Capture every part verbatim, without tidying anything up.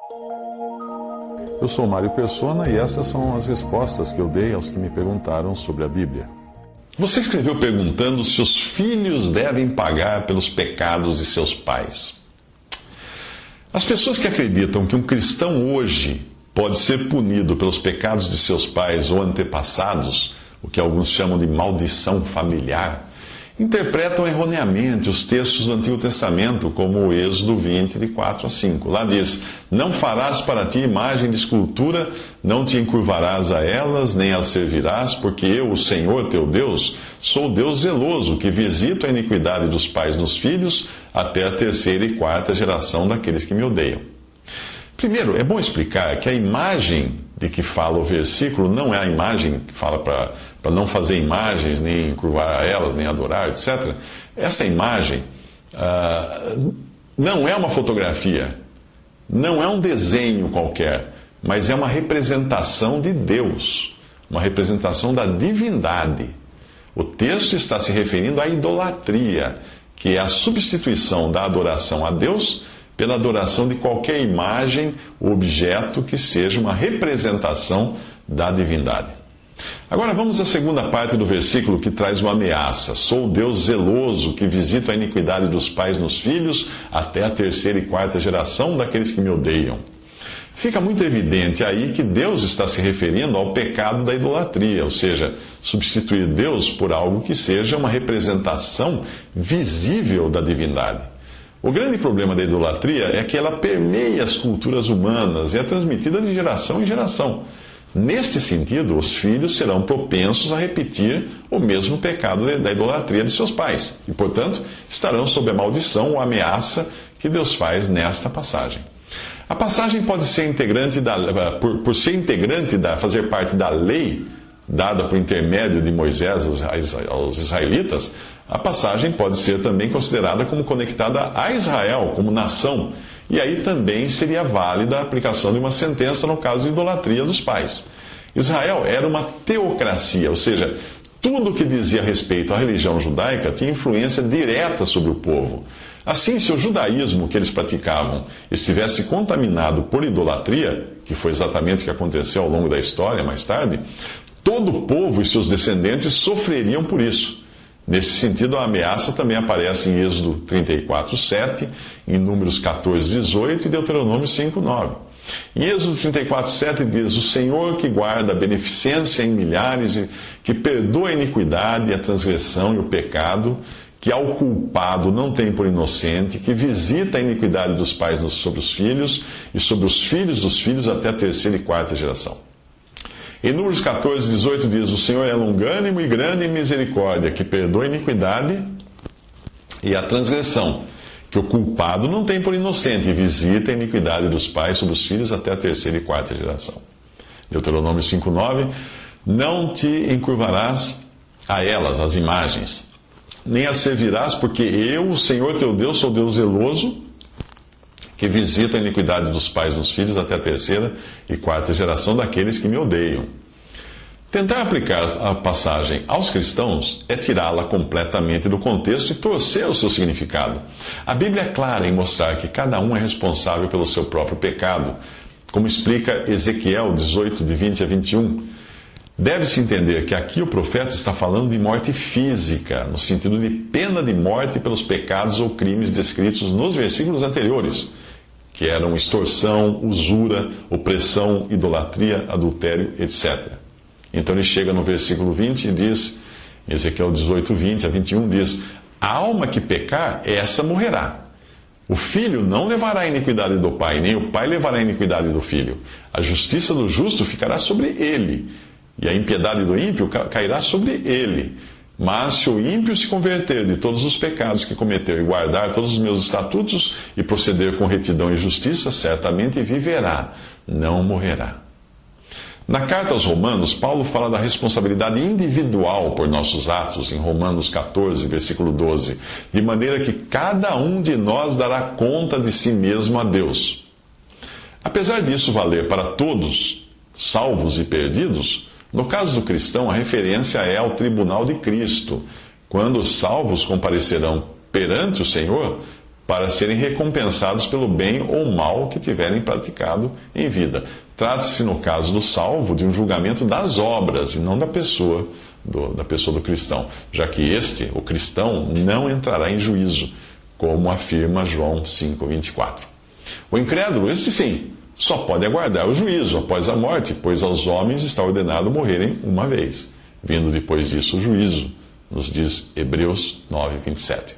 Eu sou Mário Persona e essas são as respostas que eu dei aos que me perguntaram sobre a Bíblia. Você escreveu perguntando se os filhos devem pagar pelos pecados de seus pais. As pessoas que acreditam que um cristão hoje pode ser punido pelos pecados de seus pais ou antepassados, o que alguns chamam de maldição familiar, interpretam erroneamente os textos do Antigo Testamento, como o Êxodo vinte, de quatro a cinco. Lá diz: não farás para ti imagem de escultura, não te encurvarás a elas, nem as servirás, porque eu, o Senhor teu Deus, sou Deus zeloso, que visito a iniquidade dos pais nos filhos, até a terceira e quarta geração daqueles que me odeiam. Primeiro, é bom explicar que a imagem de que fala o versículo não é a imagem que fala para não fazer imagens, nem curvar a elas, nem adorar, etcétera. Essa imagem uh, não é uma fotografia, não é um desenho qualquer, mas é uma representação de Deus, uma representação da divindade. O texto está se referindo à idolatria, que é a substituição da adoração a Deus pela adoração de qualquer imagem ou objeto que seja uma representação da divindade. Agora vamos à segunda parte do versículo, que traz uma ameaça. Sou Deus zeloso, que visito a iniquidade dos pais nos filhos, até a terceira e quarta geração daqueles que me odeiam. Fica muito evidente aí que Deus está se referindo ao pecado da idolatria, ou seja, substituir Deus por algo que seja uma representação visível da divindade. O grande problema da idolatria é que ela permeia as culturas humanas e é transmitida de geração em geração. Nesse sentido, os filhos serão propensos a repetir o mesmo pecado da idolatria de seus pais e, portanto, estarão sob a maldição ou ameaça que Deus faz nesta passagem. A passagem pode ser integrante da, por, por ser integrante da, fazer parte da lei dada por intermédio de Moisés aos, aos israelitas. A passagem pode ser também considerada como conectada a Israel, como nação, e aí também seria válida a aplicação de uma sentença no caso de idolatria dos pais. Israel era uma teocracia, ou seja, tudo o que dizia respeito à religião judaica tinha influência direta sobre o povo. Assim, se o judaísmo que eles praticavam estivesse contaminado por idolatria, que foi exatamente o que aconteceu ao longo da história mais tarde, todo o povo e seus descendentes sofreriam por isso. Nesse sentido, a ameaça também aparece em Êxodo trinta e quatro, sete, em Números catorze, dezoito e Deuteronômio cinco, nove. Em Êxodo trinta e quatro, sete diz: o Senhor que guarda a beneficência em milhares, e que perdoa a iniquidade, a transgressão e o pecado, que ao culpado não tem por inocente, que visita a iniquidade dos pais sobre os filhos e sobre os filhos dos filhos até a terceira e quarta geração. Em Números catorze, dezoito diz: o Senhor é longânimo e grande em misericórdia, que perdoa a iniquidade e a transgressão, que o culpado não tem por inocente, e visita a iniquidade dos pais sobre os filhos até a terceira e quarta geração. Deuteronômio cinco, nove: não te encurvarás a elas, as imagens, nem as servirás, porque eu, o Senhor teu Deus, sou Deus zeloso, que visita a iniquidade dos pais nos filhos até a terceira e quarta geração daqueles que me odeiam. Tentar aplicar a passagem aos cristãos é tirá-la completamente do contexto e torcer o seu significado. A Bíblia é clara em mostrar que cada um é responsável pelo seu próprio pecado, como explica Ezequiel dezoito, de vinte a vinte e um. Deve-se entender que aqui o profeta está falando de morte física, no sentido de pena de morte pelos pecados ou crimes descritos nos versículos anteriores, que eram extorsão, usura, opressão, idolatria, adultério, etcétera. Então ele chega no versículo vinte e diz, Ezequiel dezoito, vinte a vinte e um diz: a alma que pecar, essa morrerá. O filho não levará a iniquidade do pai, nem o pai levará a iniquidade do filho. A justiça do justo ficará sobre ele, e a impiedade do ímpio cairá sobre ele. Mas se o ímpio se converter de todos os pecados que cometeu e guardar todos os meus estatutos e proceder com retidão e justiça, certamente viverá, não morrerá. Na carta aos Romanos, Paulo fala da responsabilidade individual por nossos atos, em Romanos catorze, versículo doze, de maneira que cada um de nós dará conta de si mesmo a Deus. Apesar disso valer para todos, salvos e perdidos, no caso do cristão, a referência é ao tribunal de Cristo, quando os salvos comparecerão perante o Senhor para serem recompensados pelo bem ou mal que tiverem praticado em vida. Trata-se, no caso do salvo, de um julgamento das obras e não da pessoa do, da pessoa do cristão, já que este, o cristão, não entrará em juízo, como afirma João cinco, vinte e quatro. O incrédulo, esse sim, só pode aguardar o juízo após a morte, pois aos homens está ordenado morrerem uma vez, vindo depois disso o juízo, nos diz Hebreus nove, vinte e sete.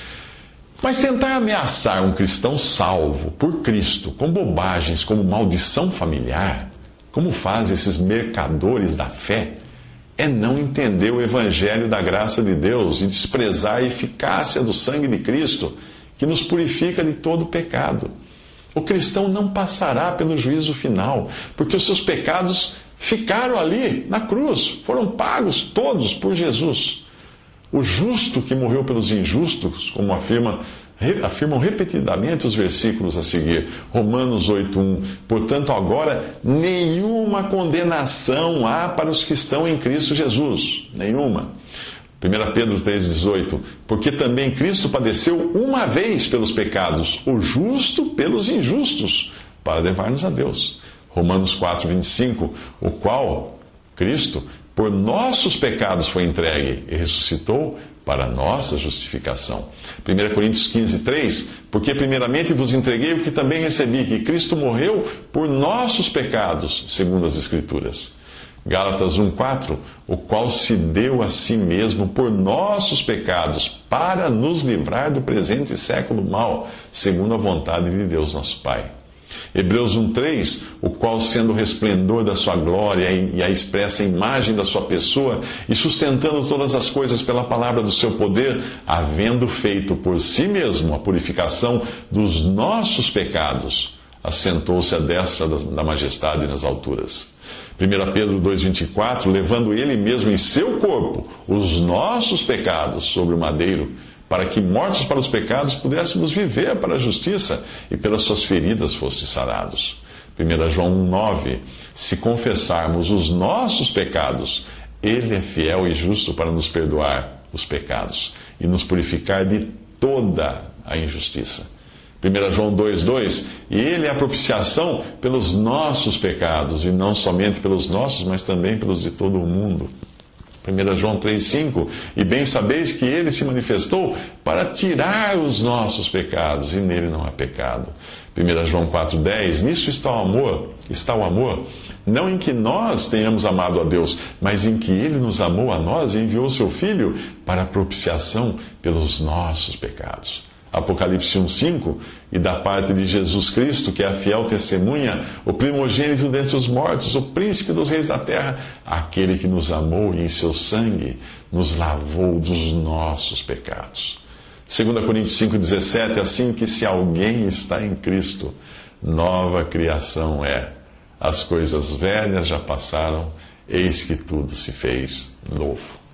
Mas tentar ameaçar um cristão salvo por Cristo com bobagens como maldição familiar, como fazem esses mercadores da fé, é não entender o evangelho da graça de Deus e desprezar a eficácia do sangue de Cristo, que nos purifica de todo pecado. O cristão não passará pelo juízo final, porque os seus pecados ficaram ali, na cruz, foram pagos todos por Jesus. O justo que morreu pelos injustos, como afirma, afirmam repetidamente os versículos a seguir. Romanos oito, um. Portanto, agora, nenhuma condenação há para os que estão em Cristo Jesus. Nenhuma. primeira Pedro três, dezoito. Porque também Cristo padeceu uma vez pelos pecados, o justo pelos injustos, para levar-nos a Deus. Romanos quatro, vinte e cinco. O qual, Cristo, por nossos pecados foi entregue e ressuscitou para nossa justificação. primeira Coríntios quinze, três. Porque primeiramente vos entreguei o que também recebi, que Cristo morreu por nossos pecados, segundo as Escrituras. Gálatas um, quatro. O qual se deu a si mesmo por nossos pecados, para nos livrar do presente século mau, segundo a vontade de Deus nosso Pai. Hebreus um, três, o qual, sendo o resplendor da sua glória e a expressa imagem da sua pessoa, e sustentando todas as coisas pela palavra do seu poder, havendo feito por si mesmo a purificação dos nossos pecados, assentou-se à destra da majestade nas alturas. primeira Pedro dois, vinte e quatro, levando ele mesmo em seu corpo os nossos pecados sobre o madeiro, para que, mortos para os pecados, pudéssemos viver para a justiça, e pelas suas feridas fosse sarados. primeira João um, nove. Se confessarmos os nossos pecados, ele é fiel e justo para nos perdoar os pecados e nos purificar de toda a injustiça. primeira João dois, dois. E ele é a propiciação pelos nossos pecados, e não somente pelos nossos, mas também pelos de todo o mundo. primeira João três, cinco. E bem sabeis que ele se manifestou para tirar os nossos pecados, e nele não há pecado. primeira João quatro, dez. Nisso está o amor, está o amor, não em que nós tenhamos amado a Deus, mas em que ele nos amou a nós e enviou seu Filho para a propiciação pelos nossos pecados. Apocalipse um, cinco. E da parte de Jesus Cristo, que é a fiel testemunha, o primogênito dentre os mortos, o príncipe dos reis da terra, aquele que nos amou e em seu sangue nos lavou dos nossos pecados. segunda Coríntios cinco, dezessete. Assim que se alguém está em Cristo, nova criação é. As coisas velhas já passaram, eis que tudo se fez novo.